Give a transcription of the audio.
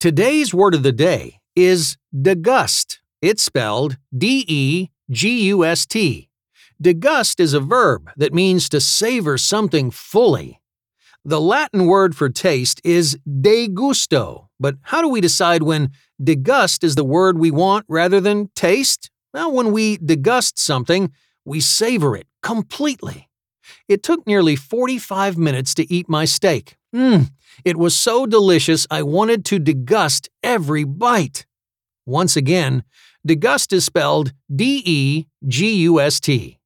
Today's word of the day is degust. It's spelled D-E-G-U-S-T. Degust is a verb that means to savor something fully. The Latin word for taste is degusto, but how do we decide when degust is the word we want rather than taste? Well, when we degust something, we savor it completely. It took nearly 45 minutes to eat my steak. It was so delicious I wanted to degust every bite. Once again, degust is spelled D-E-G-U-S-T.